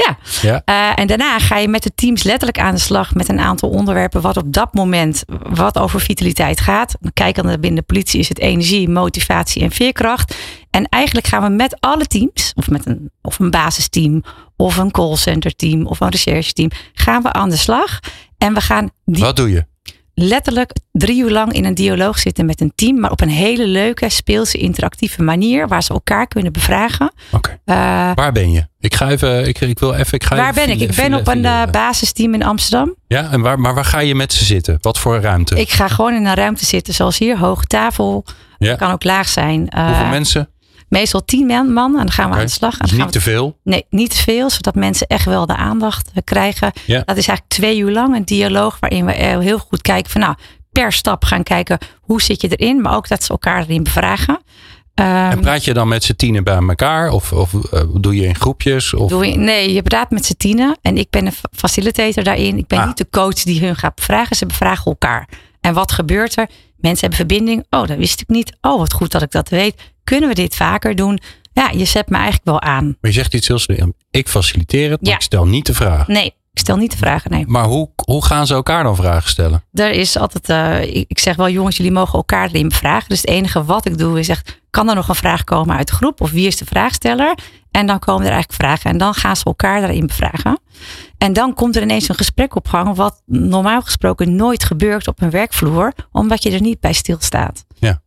ja. En daarna ga je met de teams letterlijk aan de slag met een aantal onderwerpen wat op dat moment wat over vitaliteit gaat. Kijk dan binnen de politie is het energie, motivatie en veerkracht. En eigenlijk gaan we met alle teams, of een basisteam, of een callcenter team, of een recherche team, gaan we aan de slag. En we gaan Wat doe je? Letterlijk 3 uur lang in een dialoog zitten met een team, maar op een hele leuke, speelse, interactieve manier, waar ze elkaar kunnen bevragen. Oké. Waar ben je? Ik ga even. Waar ben ik? Ik ben op een basisteam in Amsterdam. Ja, en waar ga je met ze zitten? Wat voor ruimte? Ik ga gewoon in een ruimte zitten, zoals hier, hoge tafel. Ja. Kan ook laag zijn. Hoeveel mensen? Meestal 10 man en dan gaan we aan de slag. Dus niet te veel? Nee, niet te veel, zodat mensen echt wel de aandacht krijgen. Ja. Dat is eigenlijk 2 uur lang een dialoog waarin we heel goed kijken van per stap gaan kijken hoe zit je erin, maar ook dat ze elkaar erin bevragen. En praat je dan met z'n 10 bij elkaar of doe je in groepjes? Of? Nee, je praat met z'n 10 en ik ben een facilitator daarin. Ik ben niet de coach die hun gaat bevragen, ze bevragen elkaar. En wat gebeurt er? Mensen hebben verbinding. Oh, dat wist ik niet. Oh, wat goed dat ik dat weet. Kunnen we dit vaker doen? Ja, je zet me eigenlijk wel aan. Maar je zegt iets heel slim. Ik faciliteer het, maar ik stel niet de vraag. Nee, ik stel niet de vragen, nee. Maar hoe gaan ze elkaar dan vragen stellen? Er is altijd, ik zeg wel, jongens, jullie mogen elkaar erin bevragen. Dus het enige wat ik doe is echt, kan er nog een vraag komen uit de groep? Of wie is de vraagsteller? En dan komen er eigenlijk vragen. En dan gaan ze elkaar daarin bevragen. En dan komt er ineens een gesprek op gang, wat normaal gesproken nooit gebeurt op een werkvloer, omdat je er niet bij stilstaat. Ja.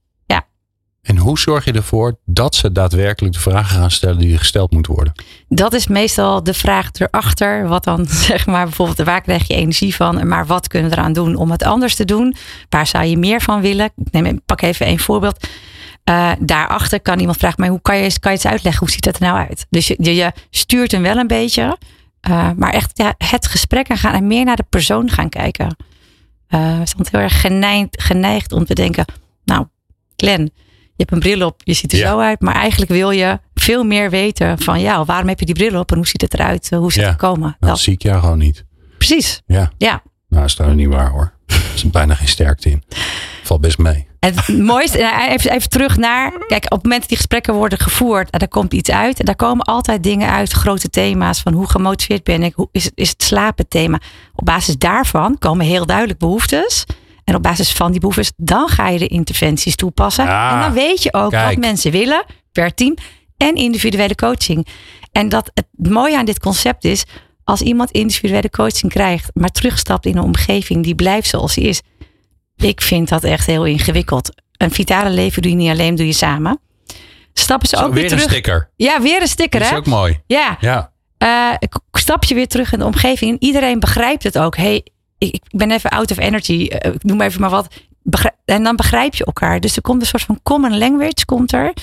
En hoe zorg je ervoor dat ze daadwerkelijk de vragen gaan stellen die gesteld moeten worden? Dat is meestal de vraag erachter. Wat dan zeg maar bijvoorbeeld, waar krijg je energie van? Maar wat kunnen we eraan doen om het anders te doen? Waar zou je meer van willen? Pak even een voorbeeld. Daarachter kan iemand vragen, maar hoe kan je eens uitleggen? Hoe ziet dat er nou uit? Dus je stuurt hem wel een beetje. Maar echt het gesprek aan gaan en meer naar de persoon gaan kijken. We zijn heel erg geneigd om te denken, nou, Glenn, je hebt een bril op, je ziet er zo uit. Maar eigenlijk wil je veel meer weten van waarom heb je die bril op en hoe ziet het eruit? Hoe is het gekomen? Dat zie ik jou gewoon niet. Precies. Ja. Nou, dat is nou niet waar hoor. Er is bijna geen sterkte in. Valt best mee. En het mooiste, even terug naar, kijk, op het moment dat die gesprekken worden gevoerd en daar komt iets uit. En daar komen altijd dingen uit, grote thema's van hoe gemotiveerd ben ik? Hoe is het slapen thema? Op basis daarvan komen heel duidelijk behoeftes. En op basis van die behoeftes, dan ga je de interventies toepassen. En dan weet je ook wat mensen willen per team en individuele coaching. En dat het mooie aan dit concept is, als iemand individuele coaching krijgt, maar terugstapt in een omgeving die blijft zoals die is. Ik vind dat echt heel ingewikkeld. Een vitale leven doe je niet alleen, doe je samen. Stappen ze ook weer terug. Weer een sticker. Ja, weer een sticker. Dat is ook mooi. Ja. Stap je weer terug in de omgeving en iedereen begrijpt het ook. Hey, ik ben even out of energy. Ik noem even maar wat. En dan begrijp je elkaar. Dus er komt een soort van common language. Komt er.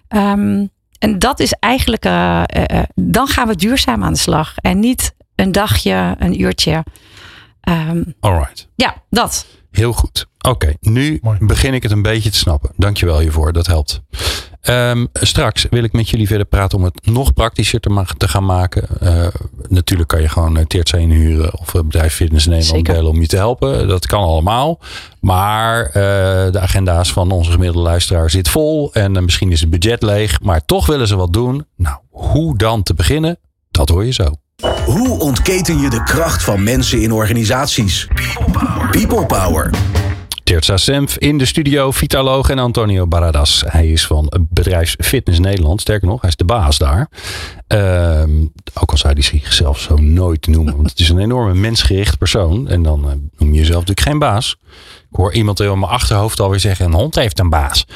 En dat is eigenlijk. Dan gaan we duurzaam aan de slag. En niet een dagje, een uurtje. Alright. Ja, dat. Heel goed. Oké, nu begin ik het een beetje te snappen. Dankjewel hiervoor, dat helpt. Straks wil ik met jullie verder praten om het nog praktischer te gaan maken. Natuurlijk kan je gewoon Teertza inhuren of bedrijf Fitness Nederland bellen om je te helpen. Dat kan allemaal. Maar de agenda's van onze gemiddelde luisteraar zit vol. En misschien is het budget leeg. Maar toch willen ze wat doen. Nou, hoe dan te beginnen? Dat hoor je zo. Hoe ontketen je de kracht van mensen in organisaties? People Power. Teertza Senf in de studio, vitaloog en Antonio Barradas. Hij is van bedrijf Fitness Nederland. Sterker nog, hij is de baas daar. Ook al zou hij zichzelf zo nooit noemen. Want het is een enorme mensgericht persoon. En dan noem je jezelf natuurlijk geen baas. Ik hoor iemand in mijn achterhoofd alweer zeggen, een hond heeft een baas.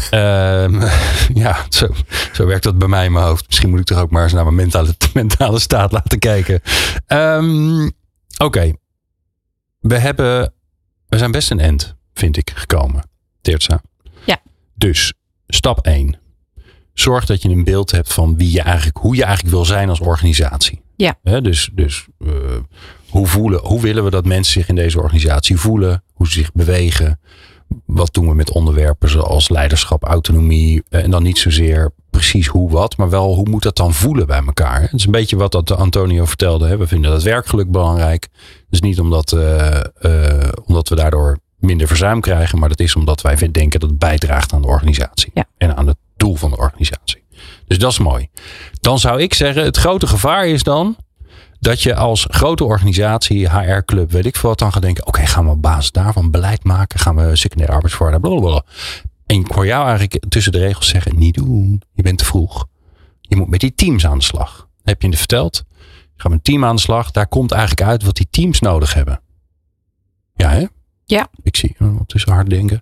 Ja, zo werkt dat bij mij in mijn hoofd. Misschien moet ik toch ook maar eens naar mijn mentale staat laten kijken. Oké. We zijn best een end, vind ik, gekomen. Teertza. Ja. Dus, stap 1. Zorg dat je een beeld hebt van hoe je eigenlijk wil zijn als organisatie. Ja. Dus hoe willen we dat mensen zich in deze organisatie voelen? Hoe ze zich bewegen? Wat doen we met onderwerpen zoals leiderschap, autonomie? En dan niet zozeer precies wat, maar wel hoe moet dat dan voelen bij elkaar? Het is een beetje wat dat Antonio vertelde. We vinden dat werkgeluk belangrijk. Dus niet omdat we daardoor minder verzuim krijgen, maar dat is omdat wij denken dat het bijdraagt aan de organisatie. Ja. En aan het doel van de organisatie. Dus dat is mooi. Dan zou ik zeggen, het grote gevaar is dan dat je als grote organisatie, HR-club, weet ik veel wat, dan gaat denken, oké, gaan we op basis daarvan beleid maken? Gaan we secundaire arbeidsvoorwaarden, blablabla. En ik hoor jou eigenlijk tussen de regels zeggen, niet doen. Je bent te vroeg. Je moet met die teams aan de slag. Heb je je verteld? Je gaat met een team aan de slag. Daar komt eigenlijk uit wat die teams nodig hebben. Ja, hè? Ja. Ik zie tussen hard denken.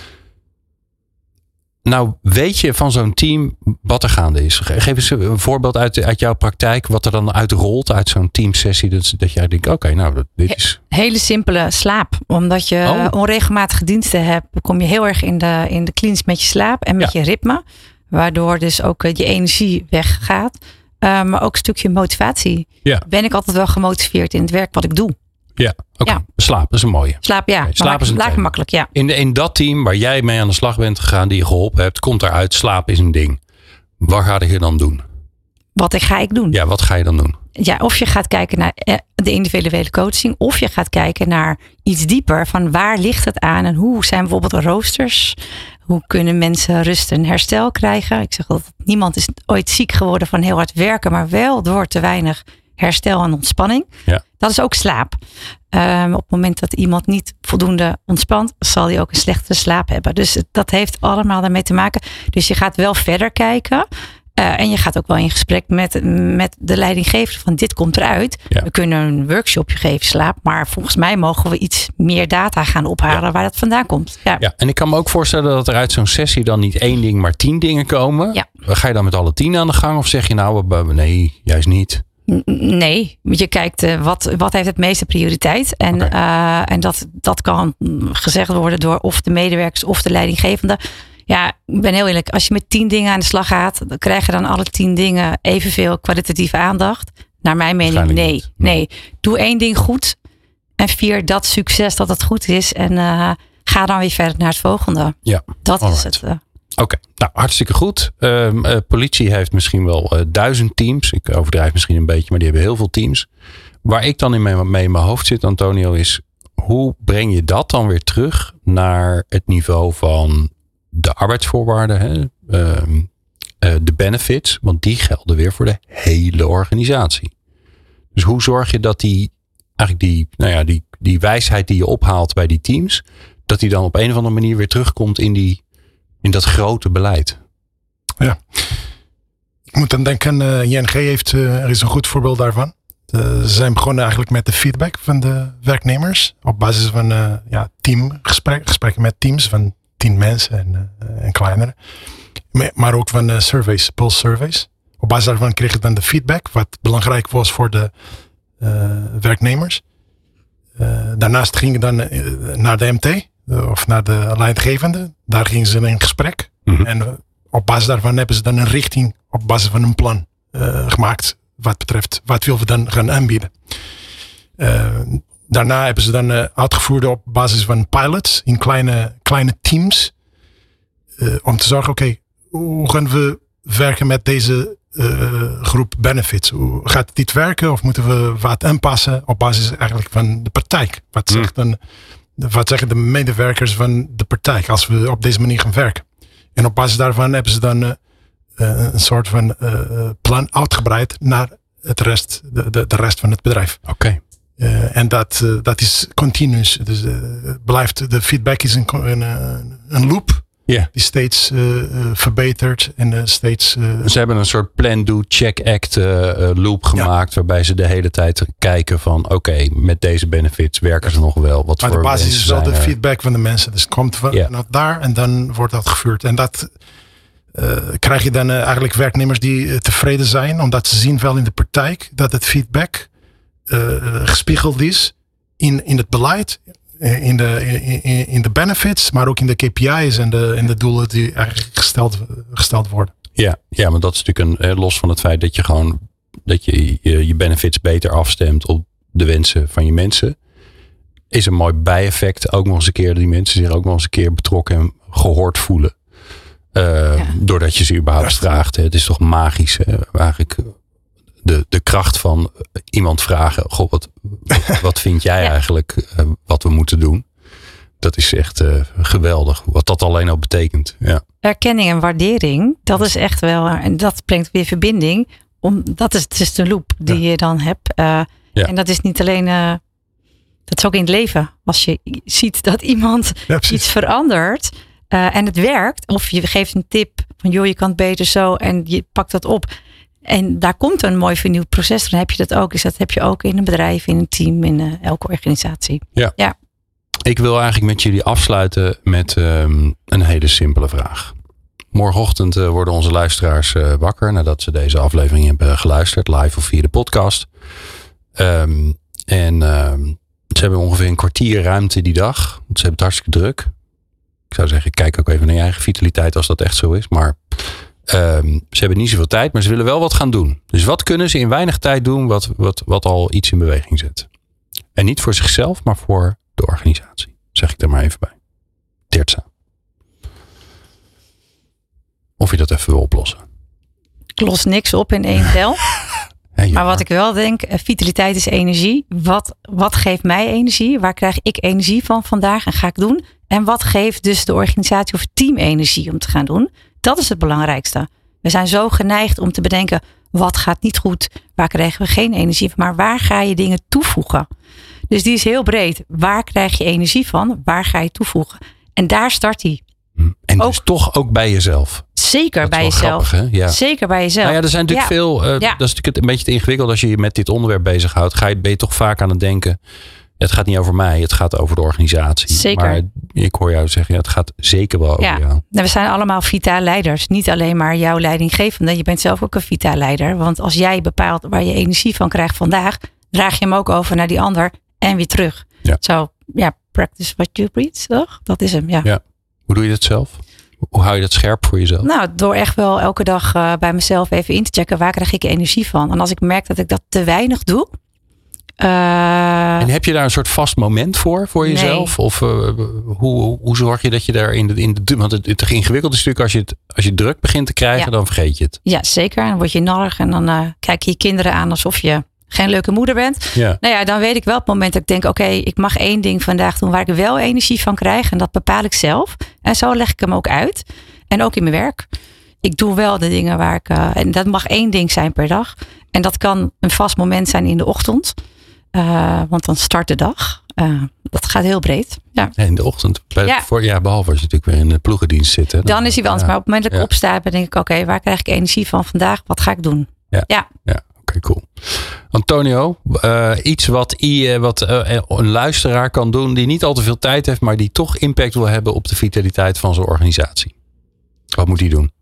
Nou, weet je van zo'n team wat er gaande is? Geef eens een voorbeeld uit jouw praktijk. Wat er dan uitrolt uit zo'n teamsessie. Dat jij denkt, oké, nou, dit is... Hele simpele slaap. Omdat je onregelmatige diensten hebt, kom je heel erg in de clinch met je slaap en met je ritme. Waardoor dus ook je energie weggaat. Maar ook een stukje motivatie. Ja. Ben ik altijd wel gemotiveerd in het werk wat ik doe. Ja, oké. Ja. Slaap is een mooie. Slaap, ja. Okay. Slaap is een thema. Makkelijk, ja. In dat team waar jij mee aan de slag bent gegaan, die je geholpen hebt, komt eruit, slaap is een ding. Wat ga je dan doen? Wat ga ik doen? Ja, wat ga je dan doen? Ja, of je gaat kijken naar de individuele coaching, of je gaat kijken naar iets dieper van waar ligt het aan en hoe zijn bijvoorbeeld roosters? Hoe kunnen mensen rust en herstel krijgen? Ik zeg altijd, niemand is ooit ziek geworden van heel hard werken, maar wel door te weinig herstel en ontspanning. Ja. Dat is ook slaap. Op het moment dat iemand niet voldoende ontspant, zal hij ook een slechtere slaap hebben. Dus dat heeft allemaal daarmee te maken. Dus je gaat wel verder kijken. En je gaat ook wel in gesprek met de leidinggever van dit komt eruit. Ja. We kunnen een workshopje geven slaap. Maar volgens mij mogen we iets meer data gaan ophalen waar dat vandaan komt. Ja. Ja, en ik kan me ook voorstellen dat er uit zo'n sessie dan niet 1 ding, maar 10 dingen komen. Ja. Ga je dan met alle 10 aan de gang? Of zeg je nou, nee, juist niet? Nee, je kijkt wat heeft het meeste prioriteit. En, en dat kan gezegd worden door of de medewerkers of de leidinggevende. Ja, ik ben heel eerlijk. Als je met 10 dingen aan de slag gaat, dan krijgen dan alle 10 dingen evenveel kwalitatieve aandacht. Naar mijn mening, nee. Doe 1 ding goed en vier dat succes dat het goed is. En ga dan weer verder naar het volgende. Ja, dat is het. Oké, nou hartstikke goed. Politie heeft misschien wel 1000 teams. Ik overdrijf misschien een beetje, maar die hebben heel veel teams. Waar ik dan mee in mijn hoofd zit, Antonio, is hoe breng je dat dan weer terug naar het niveau van de arbeidsvoorwaarden, hè? De benefits, want die gelden weer voor de hele organisatie. Dus hoe zorg je dat die wijsheid die je ophaalt bij die teams, dat die dan op een of andere manier weer terugkomt in dat grote beleid? Ja, ik moet dan denken, ING er is een goed voorbeeld daarvan. Ze zijn begonnen eigenlijk met de feedback van de werknemers op basis van gesprekken met teams van 10 mensen en kleinere. Maar ook van surveys, pulse surveys. Op basis daarvan kreeg ik dan de feedback, wat belangrijk was voor de werknemers. Daarnaast ging ik dan naar de MT, of naar de leidinggevende. Daar gingen ze in gesprek. Mm-hmm. En op basis daarvan hebben ze dan een richting, op basis van een plan gemaakt. Wat betreft, wat willen we dan gaan aanbieden. Daarna hebben ze dan uitgevoerd op basis van pilots in kleine teams. Om te zorgen, oké, hoe gaan we werken met deze groep benefits? Hoe gaat dit werken of moeten we wat aanpassen op basis eigenlijk van de praktijk? Wat zeggen de medewerkers van de praktijk als we op deze manier gaan werken? En op basis daarvan hebben ze dan een soort van plan uitgebreid naar de rest van het bedrijf. Oké. En dat is continuous. Dus de feedback is een loop. Yeah. Die steeds verbetert en steeds... Ze hebben een soort plan, do, check, act loop gemaakt. Waarbij ze de hele tijd kijken van oké, met deze benefits werken ze nog wel. Wat maar voor de basis is wel de feedback van de mensen. Dus het komt vanaf daar en dan wordt dat gevuurd. En dat krijg je dan eigenlijk werknemers die tevreden zijn. Omdat ze zien wel in de praktijk dat het feedback gespiegeld is in het beleid. In de benefits, maar ook in de KPI's en de doelen die eigenlijk gesteld worden. Ja, maar dat is natuurlijk los van het feit dat je gewoon je benefits beter afstemt op de wensen van je mensen. Is een mooi bijeffect. Ook nog eens een keer die mensen zich ook nog eens een keer betrokken en gehoord voelen. Doordat je ze überhaupt vraagt. Het is toch magisch. Eigenlijk de kracht van iemand vragen. Goh, wat vind jij eigenlijk wat we moeten doen? Dat is echt geweldig. Wat dat alleen al betekent. Ja. Erkenning en waardering. Dat is echt wel. En dat brengt weer verbinding. Dat is dus de loop die je dan hebt. En dat is niet alleen... dat is ook in het leven. Als je ziet dat iemand iets verandert. En het werkt. Of je geeft een tip. Van joh, je kan het beter zo. En je pakt dat op. En daar komt een mooi vernieuwd proces. Dan heb je dat ook. Dus dat heb je ook in een bedrijf, in een team, in elke organisatie. Ja. Ik wil eigenlijk met jullie afsluiten met een hele simpele vraag. Morgenochtend worden onze luisteraars wakker nadat ze deze aflevering hebben geluisterd. Live of via de podcast. Ze hebben ongeveer een kwartier ruimte die dag. Want ze hebben het hartstikke druk. Ik zou zeggen, kijk ook even naar je eigen vitaliteit als dat echt zo is. Maar... ze hebben niet zoveel tijd, maar ze willen wel wat gaan doen. Dus wat kunnen ze in weinig tijd doen wat al iets in beweging zet? En niet voor zichzelf, maar voor de organisatie. Zeg ik er maar even bij. Teertza. Of je dat even wil oplossen. Ik los niks op in één tel. Maar wat ik wel denk, vitaliteit is energie. Wat geeft mij energie? Waar krijg ik energie van vandaag en ga ik doen? En wat geeft dus de organisatie of team energie om te gaan doen? Dat is het belangrijkste. We zijn zo geneigd om te bedenken, wat gaat niet goed? Waar krijgen we geen energie van? Maar waar ga je dingen toevoegen? Dus die is heel breed. Waar krijg je energie van? Waar ga je toevoegen? En daar start hij. En dus toch ook bij jezelf. Zeker bij jezelf. Grappig, hè? Ja. Zeker bij jezelf. Nou ja, er zijn natuurlijk veel... Dat is natuurlijk een beetje te ingewikkeld. Als je je met dit onderwerp bezighoudt, ben je toch vaak aan het denken... Het gaat niet over mij, het gaat over de organisatie. Zeker. Maar ik hoor jou zeggen, het gaat zeker wel over jou. We zijn allemaal vitaal leiders. Niet alleen maar jouw leidinggevende. Je bent zelf ook een vitaal leider. Want als jij bepaalt waar je energie van krijgt vandaag, draag je hem ook over naar die ander en weer terug. Practice what you preach, toch? Dat is hem, ja. Hoe doe je dat zelf? Hoe hou je dat scherp voor jezelf? Nou, door echt wel elke dag bij mezelf even in te checken, waar krijg ik energie van? En als ik merk dat ik dat te weinig doe, en heb je daar een soort vast moment voor jezelf? Nee. Of hoe zorg je dat je daar in de want het ingewikkelde stuk, als je druk begint te krijgen, dan vergeet je het. Ja, zeker. Dan word je narrig en dan kijk je je kinderen aan alsof je geen leuke moeder bent. Ja. Nou ja, dan weet ik wel op het moment dat ik denk, oké, ik mag één ding vandaag doen waar ik wel energie van krijg. En dat bepaal ik zelf. En zo leg ik hem ook uit. En ook in mijn werk. Ik doe wel de dingen waar ik... en dat mag één ding zijn per dag. En dat kan een vast moment zijn in de ochtend. Want dan start de dag. Dat gaat heel breed. Ja. In de ochtend. Behalve als je natuurlijk weer in de ploegendienst zit. Hè, dan is hij wel anders. Maar op het moment dat ik opsta, dan denk ik, oké, waar krijg ik energie van vandaag? Wat ga ik doen? Ja. Oké, cool. Antonio, iets wat een luisteraar kan doen die niet al te veel tijd heeft, maar die toch impact wil hebben op de vitaliteit van zijn organisatie. Wat moet hij doen?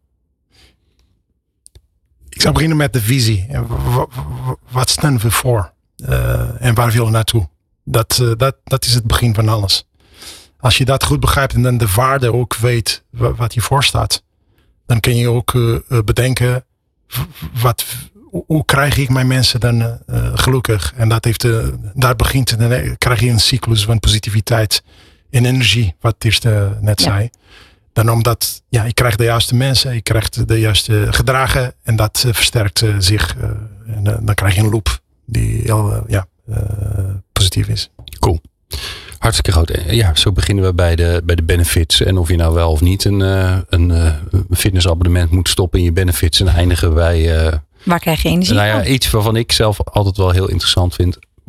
Ik zou beginnen met de visie. Wat staan we voor? En waar willen we naartoe? Dat is het begin van alles. Als je dat goed begrijpt en dan de waarde ook weet wat je voorstaat, dan kun je ook bedenken hoe krijg ik mijn mensen dan gelukkig? En daar begint, dan krijg je een cyclus van positiviteit en energie, wat Eerst net zei. Dan omdat je krijgt de juiste mensen, je krijgt de juiste gedragen en dat versterkt zich. En dan krijg je een loop die heel positief is. Cool. Hartstikke goed. Ja, zo beginnen we bij de benefits. En of je nou wel of niet een fitnessabonnement moet stoppen in je benefits en eindigen bij... waar krijg je energie van? Iets waarvan ik zelf altijd wel heel interessant vind.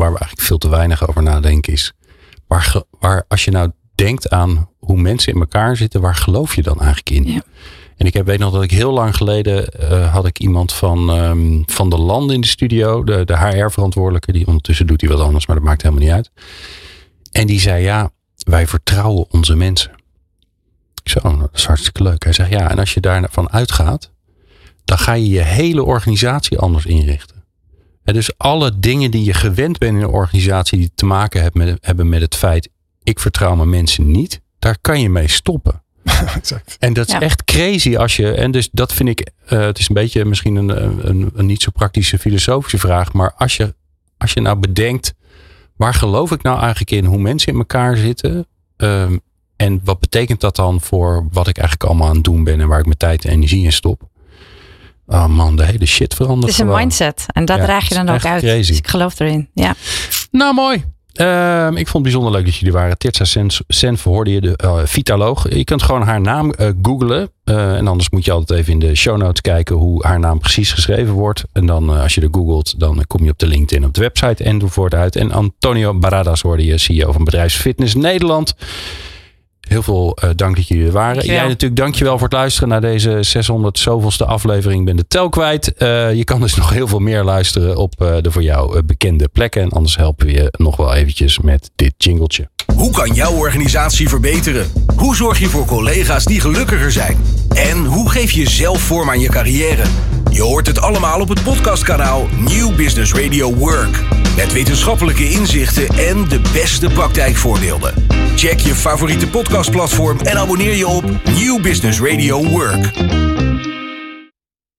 waar we eigenlijk veel te weinig over nadenken is. Waar als je nou denkt aan hoe mensen in elkaar zitten, waar geloof je dan eigenlijk in? Ja. En ik weet nog dat ik heel lang geleden had ik iemand van de Landen in de studio. De HR-verantwoordelijke. Die ondertussen doet hij wat anders, maar dat maakt helemaal niet uit. En die zei, ja, wij vertrouwen onze mensen. Ik zei, dat is hartstikke leuk. Hij zegt, ja, en als je daarvan uitgaat, dan ga je je hele organisatie anders inrichten. En dus alle dingen die je gewend bent in een organisatie die te maken hebben met het feit, ik vertrouw mijn mensen niet, daar kan je mee stoppen. Exact. En dat is echt crazy als je, en dus dat vind ik, het is een beetje misschien een niet zo praktische filosofische vraag, maar als je nou bedenkt, waar geloof ik nou eigenlijk in, hoe mensen in elkaar zitten, en wat betekent dat dan voor wat ik eigenlijk allemaal aan het doen ben en waar ik mijn tijd en energie in stop? Oh man, de hele shit verandert. Het is een mindset en dat draag je dan ook uit. Crazy. Dus ik geloof erin. Ja. Nou, mooi. Ik vond het bijzonder leuk dat jullie waren. Tirza Senf hoorde je, de Vitaloog. Je kunt gewoon haar naam googlen. En anders moet je altijd even in de show notes kijken hoe haar naam precies geschreven wordt. En dan als je er googelt, dan kom je op de LinkedIn op de website enzovoort uit. En Antonio Baradas hoorde je, CEO van Bedrijfsfitness Nederland. Heel veel dank dat jullie er waren. Dankjewel. Jij natuurlijk dankjewel voor het luisteren naar deze 600 zoveelste aflevering. Ik ben de tel kwijt. Je kan dus nog heel veel meer luisteren op de voor jou bekende plekken. En anders helpen we je nog wel eventjes met dit jingletje. Hoe kan jouw organisatie verbeteren? Hoe zorg je voor collega's die gelukkiger zijn? En hoe geef je zelf vorm aan je carrière? Je hoort het allemaal op het podcastkanaal New Business Radio Work. Met wetenschappelijke inzichten en de beste praktijkvoorbeelden. Check je favoriete podcastplatform en abonneer je op New Business Radio Work.